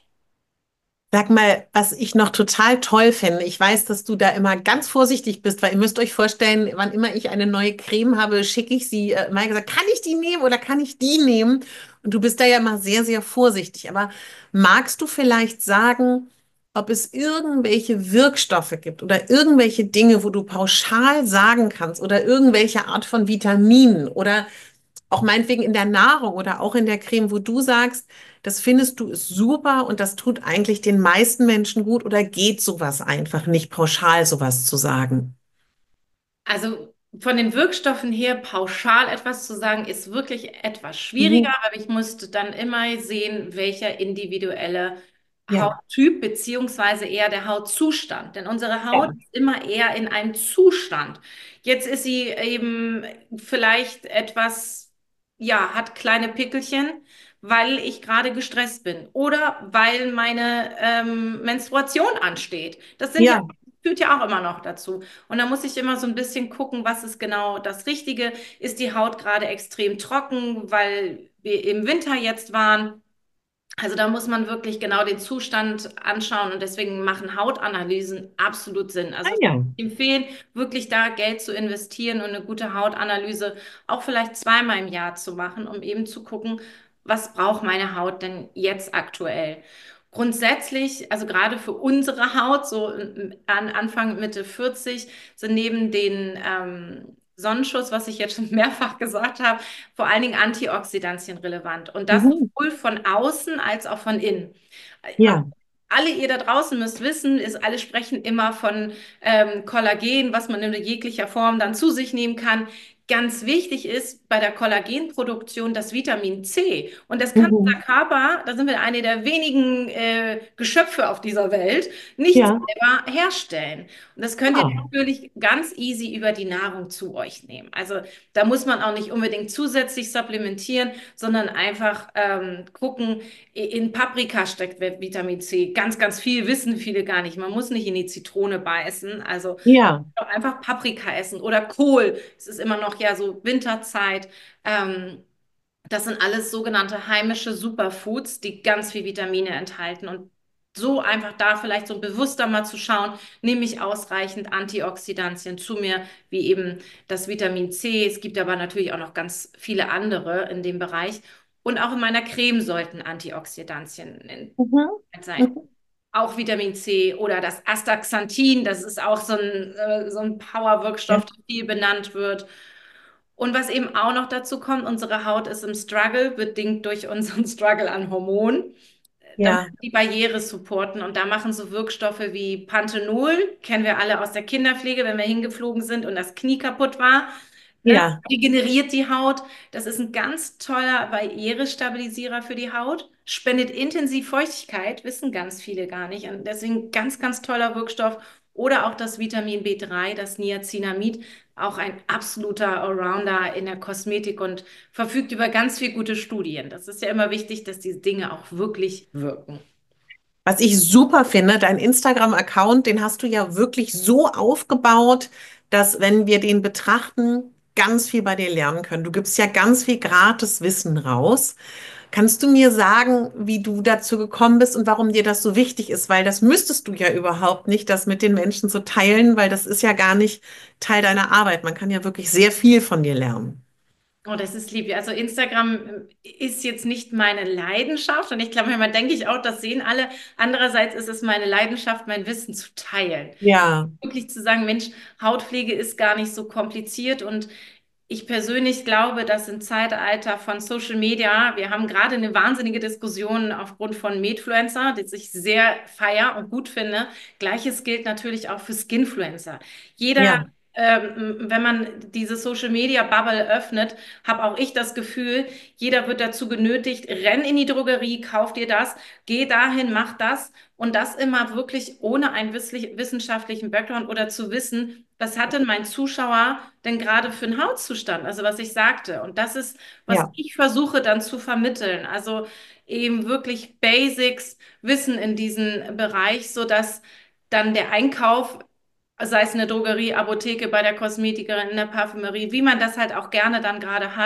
Sag mal, was ich noch total toll finde. Ich weiß, dass du da immer ganz vorsichtig bist, weil ihr müsst euch vorstellen, wann immer ich eine neue Creme habe, schicke ich sie mal gesagt, kann ich die nehmen oder kann ich die nehmen? Und du bist da ja immer sehr, sehr vorsichtig. Aber magst du vielleicht sagen, ob es irgendwelche Wirkstoffe gibt oder irgendwelche Dinge, wo du pauschal sagen kannst oder irgendwelche Art von Vitaminen oder auch meinetwegen in der Nahrung oder auch in der Creme, wo du sagst, das findest du ist super und das tut eigentlich den meisten Menschen gut oder geht sowas einfach nicht pauschal sowas zu sagen? Also von den Wirkstoffen her pauschal etwas zu sagen, ist wirklich etwas schwieriger, Mhm. aber ich musste dann immer sehen, welcher individuelle Ja, Hauttyp beziehungsweise eher der Hautzustand. Denn unsere Haut ja. ist immer eher in einem Zustand. Jetzt ist sie eben vielleicht etwas, ja, hat kleine Pickelchen, weil ich gerade gestresst bin oder weil meine Menstruation ansteht. Das sind ja, Ja, führt ja auch immer noch dazu. Und da muss ich immer so ein bisschen gucken, was ist genau das Richtige. Ist die Haut gerade extrem trocken, weil wir im Winter jetzt waren? Also da muss man wirklich genau den Zustand anschauen und deswegen machen Hautanalysen absolut Sinn. ah, Also ich ja. empfehle wirklich da Geld zu investieren und eine gute Hautanalyse auch vielleicht zweimal im Jahr zu machen, um eben zu gucken, was braucht meine Haut denn jetzt aktuell. Grundsätzlich, also gerade für unsere Haut, so an Anfang, Mitte 40, sind neben den Sonnenschutz, was ich jetzt schon mehrfach gesagt habe, vor allen Dingen Antioxidantien relevant. Und das Mhm. sowohl von außen als auch von innen. Ja, Alle ihr da draußen müsst wissen, ist, alle sprechen immer von Kollagen, was man in jeglicher Form dann zu sich nehmen kann. Ganz wichtig ist bei der Kollagenproduktion das Vitamin C. Und das kann mhm. unser Körper, da sind wir eine der wenigen Geschöpfe auf dieser Welt, nicht Ja, selber herstellen. Und das könnt ihr ah, natürlich ganz easy über die Nahrung zu euch nehmen. Also da muss man auch nicht unbedingt zusätzlich supplementieren, sondern einfach gucken, in Paprika steckt Vitamin C. Ganz, ganz viel wissen viele gar nicht. Man muss nicht in die Zitrone beißen. Also ja, auch einfach Paprika essen oder Kohl. Es ist immer noch ja so Winterzeit. Ähm, Das sind alles sogenannte heimische Superfoods, die ganz viel Vitamine enthalten. Und so einfach da vielleicht so bewusster mal zu schauen, nehme ich ausreichend Antioxidantien zu mir, wie eben das Vitamin C. Es gibt aber natürlich auch noch ganz viele andere in dem Bereich. Und auch in meiner Creme sollten Antioxidantien mhm. sein. Mhm. Auch Vitamin C oder das Astaxanthin, das ist auch so ein Ja, Power-Wirkstoff, der viel benannt wird. Und was eben auch noch dazu kommt, unsere Haut ist im Struggle, bedingt durch unseren Struggle an Hormonen. Da müssen ja, die Barriere supporten und da machen so Wirkstoffe wie Panthenol, kennen wir alle aus der Kinderpflege, wenn wir hingeflogen sind und das Knie kaputt war. Ne? ja, Regeneriert die Haut. Das ist ein ganz toller Barrierestabilisierer für die Haut. Spendet intensiv Feuchtigkeit, wissen ganz viele gar nicht. Und deswegen ganz, ganz toller Wirkstoff. Oder auch das Vitamin B3, das Niacinamid, auch ein absoluter Allrounder in der Kosmetik und verfügt über ganz viel gute Studien. Das ist ja immer wichtig, dass diese Dinge auch wirklich wirken. was ich super finde, dein Instagram-Account, den hast du ja wirklich so aufgebaut, dass wenn wir den betrachten, ganz viel bei dir lernen können. Du gibst ja ganz viel gratis Wissen raus. Kannst du mir sagen, wie du dazu gekommen bist und warum dir das so wichtig ist? Weil das müsstest du ja überhaupt nicht, das mit den Menschen zu teilen, weil das ist ja gar nicht Teil deiner Arbeit. Man kann ja wirklich sehr viel von dir lernen. Oh, das ist lieb. Also Instagram ist jetzt nicht meine Leidenschaft und ich glaube, manchmal denke ich auch, das sehen alle. Andererseits ist es meine Leidenschaft, mein Wissen zu teilen. Ja, Wirklich zu sagen, Mensch, Hautpflege ist gar nicht so kompliziert und ich persönlich glaube, dass im Zeitalter von Social Media, wir haben gerade eine wahnsinnige Diskussion aufgrund von Medfluencer, die ich sehr feier und gut finde. Gleiches gilt natürlich auch für Skinfluencer. Jeder, ja, wenn man diese Social Media Bubble öffnet, habe auch ich das Gefühl, jeder wird dazu genötigt, renn in die Drogerie, kauf dir das, geh dahin, mach das. Und das immer wirklich ohne einen wissenschaftlichen Background oder zu wissen, was hat denn mein Zuschauer denn gerade für einen Hautzustand? Also was ich sagte. Und das ist, was ja, ich versuche dann zu vermitteln. Also eben wirklich Basics, Wissen in diesem Bereich, sodass dann der Einkauf, sei es in der Drogerie, Apotheke, bei der Kosmetikerin, in der Parfümerie, wie man das halt auch gerne dann gerade hat,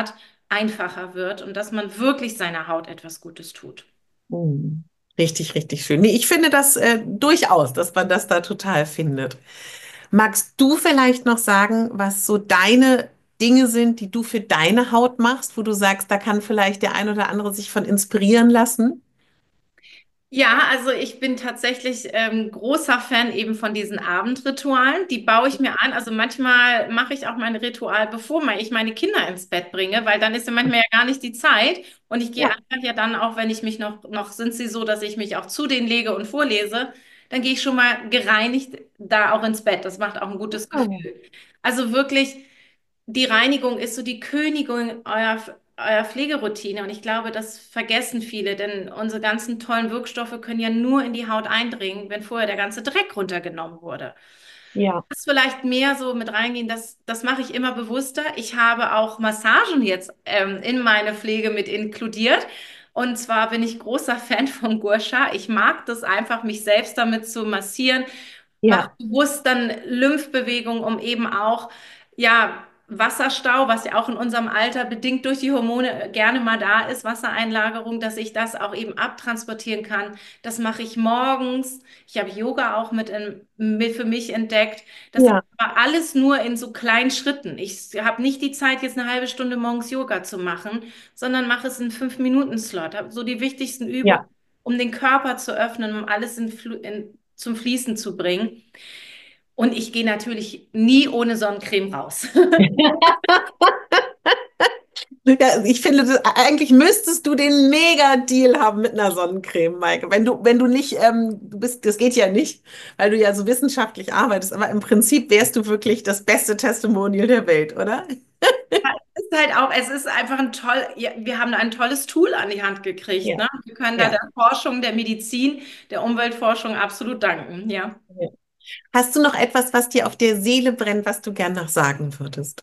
einfacher wird und dass man wirklich seiner Haut etwas Gutes tut. Mhm. Richtig, richtig schön. Nee, ich finde das durchaus, dass man das da total findet. Magst du vielleicht noch sagen, was so deine Dinge sind, die du für deine Haut machst, wo du sagst, da kann vielleicht der ein oder andere sich von inspirieren lassen? Ja, also ich bin tatsächlich großer Fan eben von diesen Abendritualen. Die baue ich mir an. Also manchmal mache ich auch mein Ritual, bevor ich meine Kinder ins Bett bringe, weil dann ist ja manchmal ja gar nicht die Zeit. Und ich gehe Ja. einfach ja dann auch, wenn ich mich noch sind sie so, dass ich mich auch zu denen lege und vorlese, dann gehe ich schon mal gereinigt da auch ins Bett. Das macht auch ein gutes Oh. Gefühl. Also wirklich, die Reinigung ist so die Königin eurer Pflegeroutine. Und ich glaube, das vergessen viele, denn unsere ganzen tollen Wirkstoffe können ja nur in die Haut eindringen, wenn vorher der ganze Dreck runtergenommen wurde. Ja, Das vielleicht mehr so mit reingehen, das mache ich immer bewusster. Ich habe auch Massagen jetzt in meine Pflege mit inkludiert. Und zwar bin ich großer Fan von Gua Sha. Ich mag das einfach, mich selbst damit zu massieren, mache ja, bewusst dann Lymphbewegungen, um eben auch, ja, Wasserstau, was ja auch in unserem Alter bedingt durch die Hormone gerne mal da ist, Wassereinlagerung, dass ich das auch eben abtransportieren kann. Das mache ich morgens. Ich habe Yoga auch mit für mich entdeckt. Das ist ja, aber alles nur in so kleinen Schritten. Ich habe nicht die Zeit, jetzt eine halbe Stunde morgens Yoga zu machen, sondern mache es in 5-Minuten-Slot. Habe so die wichtigsten Übungen, ja. um den Körper zu öffnen, um alles zum Fließen zu bringen. Und ich gehe natürlich nie ohne Sonnencreme raus. Ja, ich finde, eigentlich müsstest du den Mega-Deal haben mit einer Sonnencreme, Maike. Wenn du nicht, du bist, das geht ja nicht, weil du ja so wissenschaftlich arbeitest, aber im Prinzip wärst du wirklich das beste Testimonial der Welt, oder? Es ist halt auch, es ist einfach ja, wir haben ein tolles Tool an die Hand gekriegt, Ja, ne? Wir können da ja. der Forschung, der Medizin, der Umweltforschung absolut danken, ja. Ja. Hast du noch etwas, was dir auf der Seele brennt, was du gern noch sagen würdest?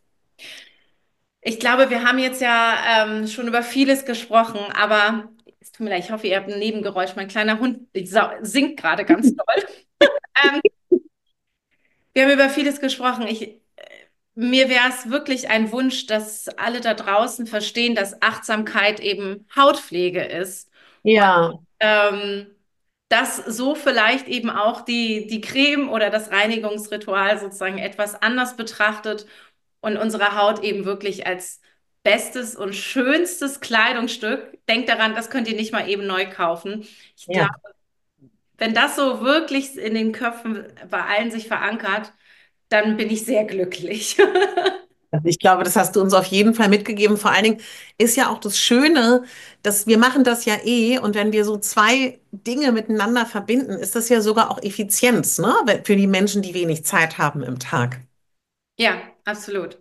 Ich glaube, wir haben jetzt ja schon über vieles gesprochen, aber es tut mir leid, ich hoffe, ihr habt ein Nebengeräusch. Mein kleiner Hund singt gerade ganz toll. Ähm, Wir haben über vieles gesprochen. Mir wäre es wirklich ein Wunsch, dass alle da draußen verstehen, dass Achtsamkeit eben Hautpflege ist. Und Ja, ähm, dass so vielleicht eben auch die Creme oder das Reinigungsritual sozusagen etwas anders betrachtet und unsere Haut eben wirklich als bestes und schönstes Kleidungsstück. Denkt daran, das könnt ihr nicht mal eben neu kaufen. Ich glaube, ja. wenn das so wirklich in den Köpfen bei allen sich verankert, dann bin ich sehr glücklich. Also ich glaube, das hast du uns auf jeden Fall mitgegeben. Vor allen Dingen ist ja auch das Schöne, dass wir machen das ja eh und wenn wir so zwei Dinge miteinander verbinden, ist das ja sogar auch Effizienz, ne? Für die Menschen, die wenig Zeit haben im Tag. Ja, absolut.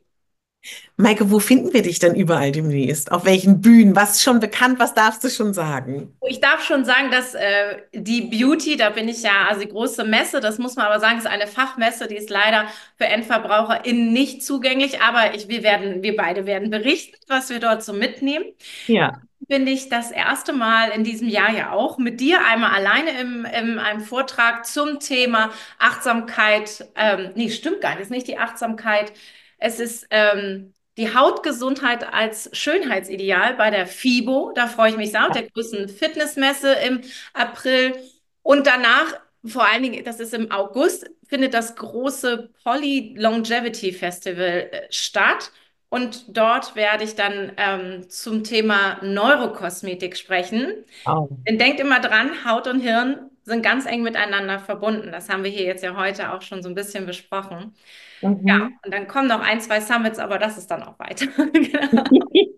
Maike, wo finden wir dich denn überall demnächst? Auf welchen Bühnen? Was ist schon bekannt? Was darfst du schon sagen? Ich darf schon sagen, dass die Beauty, da bin ich ja, also die große Messe, das muss man aber sagen, ist eine Fachmesse, die ist leider für EndverbraucherInnen nicht zugänglich, aber wir beide werden berichten, was wir dort so mitnehmen. Ja. Bin ich das erste Mal in diesem Jahr ja auch mit dir einmal alleine in einem Vortrag zum Thema Achtsamkeit. Nee, stimmt gar nicht, es ist nicht die Achtsamkeit. Es ist die Hautgesundheit als Schönheitsideal bei der FIBO. Da freue ich mich sehr, auf der größten Fitnessmesse im April. Und danach, vor allen Dingen, das ist im August, findet das große Poly Longevity Festival statt. Und dort werde ich dann zum Thema Neurokosmetik sprechen. Oh. Denn denkt immer dran, Haut und Hirn sind ganz eng miteinander verbunden. Das haben wir hier jetzt ja heute auch schon so ein bisschen besprochen. Ja, Mhm. und dann kommen noch ein, zwei Summits, aber das ist dann auch weiter. Genau.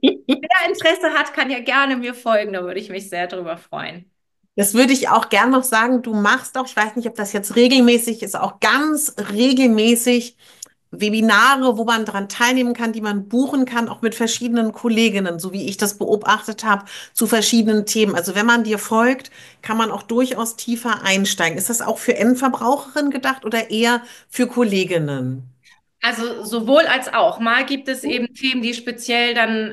Wer Interesse hat, kann ja gerne mir folgen, da würde ich mich sehr drüber freuen. Das würde ich auch gern noch sagen. Du machst auch, ich weiß nicht, ob das jetzt regelmäßig ist, auch ganz regelmäßig Webinare, wo man daran teilnehmen kann, die man buchen kann, auch mit verschiedenen Kolleginnen, so wie ich das beobachtet habe, zu verschiedenen Themen. Also wenn man dir folgt, kann man auch durchaus tiefer einsteigen. Ist das auch für Endverbraucherinnen gedacht oder eher für Kolleginnen? Also sowohl als auch. Mal gibt es eben Themen, die speziell dann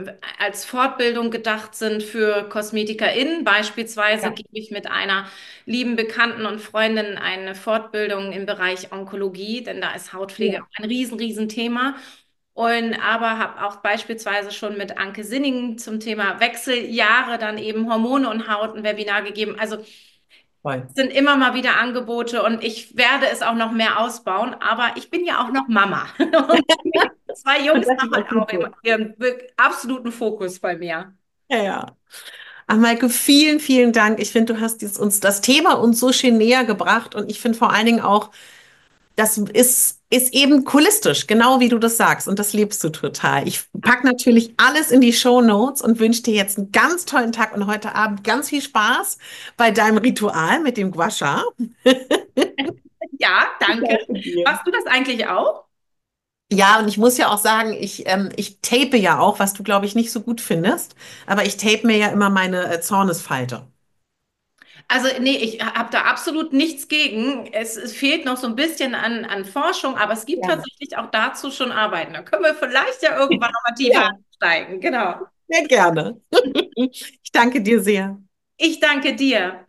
als Fortbildung gedacht sind für KosmetikerInnen. Beispielsweise Ja, gebe ich mit einer lieben Bekannten und Freundin eine Fortbildung im Bereich Onkologie, denn da ist Hautpflege ja, auch ein riesen Thema. Und aber habe auch beispielsweise schon mit Anke Sinning zum Thema Wechseljahre dann eben Hormone und Haut ein Webinar gegeben. Also Voll. es sind immer mal wieder Angebote und ich werde es auch noch mehr ausbauen, aber ich bin ja auch noch Mama. Und die zwei Und Jungs das haben ist auch halt gut auch so. ihren absoluten Fokus bei mir. Ja, ja. Ach, Maike, vielen, vielen Dank. Ich finde, du hast uns das Thema uns so schön näher gebracht und ich finde vor allen Dingen auch, das ist eben holistisch, genau wie du das sagst und das lebst du total. Ich packe natürlich alles in die Shownotes und wünsche dir jetzt einen ganz tollen Tag und heute Abend ganz viel Spaß bei deinem Ritual mit dem Gua Sha. Ja, danke. Danke dir. Machst du das eigentlich auch? Ja, und ich muss ja auch sagen, ich tape ja auch, was du, glaube ich, nicht so gut findest, aber ich tape mir ja immer meine Zornesfalte. Also, nee, ich habe da absolut nichts gegen. Es fehlt noch so ein bisschen an Forschung, aber es gibt Ja. tatsächlich auch dazu schon Arbeiten. Da können wir vielleicht ja irgendwann nochmal tiefer Ja, steigen. Genau. sehr gerne. Ich danke dir sehr. Ich danke dir.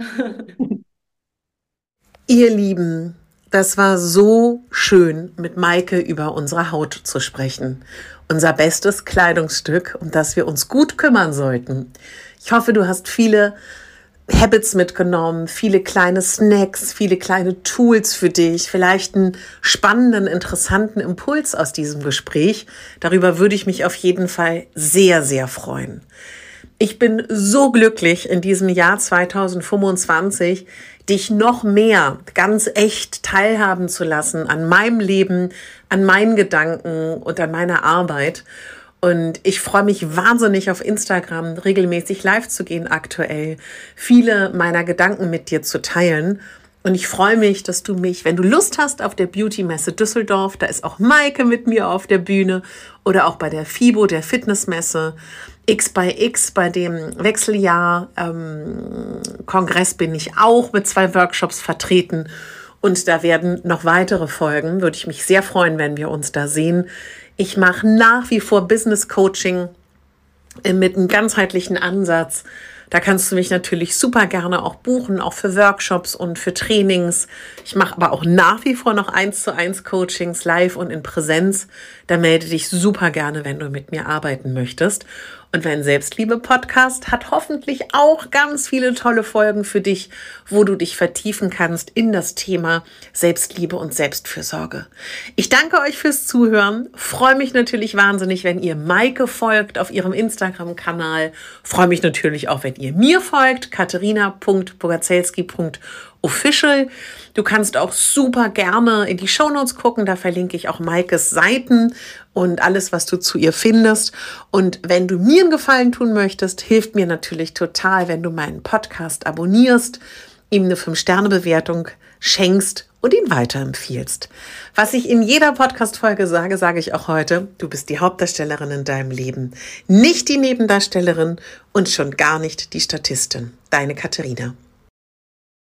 Ihr Lieben, das war so schön, mit Maike über unsere Haut zu sprechen. Unser bestes Kleidungsstück, um das wir uns gut kümmern sollten. Ich hoffe, du hast viele Habits mitgenommen, viele kleine Snacks, viele kleine Tools für dich, vielleicht einen spannenden, interessanten Impuls aus diesem Gespräch. Darüber würde ich mich auf jeden Fall sehr, sehr freuen. Ich bin so glücklich in diesem Jahr 2025, dich noch mehr ganz echt teilhaben zu lassen an meinem Leben, an meinen Gedanken und an meiner Arbeit. Und ich freue mich wahnsinnig auf Instagram regelmäßig live zu gehen aktuell, viele meiner Gedanken mit dir zu teilen. Und ich freue mich, dass du mich, wenn du Lust hast, auf der Beauty-Messe Düsseldorf, da ist auch Maike mit mir auf der Bühne oder auch bei der FIBO, der Fitnessmesse, X by X, bei dem Wechseljahr-Kongress bin ich auch mit 2 Workshops vertreten. Und da werden noch weitere folgen. Würde ich mich sehr freuen, wenn wir uns da sehen. Ich mache nach wie vor Business Coaching mit einem ganzheitlichen Ansatz. Da kannst du mich natürlich super gerne auch buchen, auch für Workshops und für Trainings. Ich mache aber auch nach wie vor noch 1:1 Coachings live und in Präsenz. Da melde dich super gerne, wenn du mit mir arbeiten möchtest. Und mein Selbstliebe-Podcast hat hoffentlich auch ganz viele tolle Folgen für dich, wo du dich vertiefen kannst in das Thema Selbstliebe und Selbstfürsorge. Ich danke euch fürs Zuhören. Freue mich natürlich wahnsinnig, wenn ihr Maike folgt auf ihrem Instagram-Kanal. Freue mich natürlich auch, wenn ihr mir folgt, katharina.bogazelski.official. Du kannst auch super gerne in die Shownotes gucken, da verlinke ich auch Maikes Seiten und alles, was du zu ihr findest. Und wenn du mir einen Gefallen tun möchtest, hilft mir natürlich total, wenn du meinen Podcast abonnierst, ihm eine 5-Sterne-Bewertung schenkst und ihn weiterempfiehlst. Was ich in jeder Podcast-Folge sage, sage ich auch heute: Du bist die Hauptdarstellerin in deinem Leben, nicht die Nebendarstellerin und schon gar nicht die Statistin. Deine Katharina.